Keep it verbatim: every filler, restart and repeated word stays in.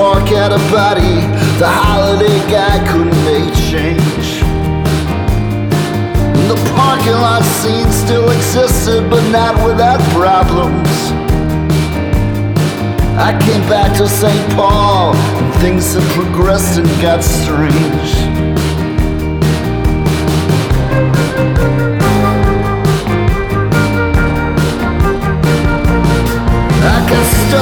park at a body. The holiday guy couldn't make change. The parking lot scene still existed, but not without problems. I came back to Saint Paul, and things had progressed and got strange.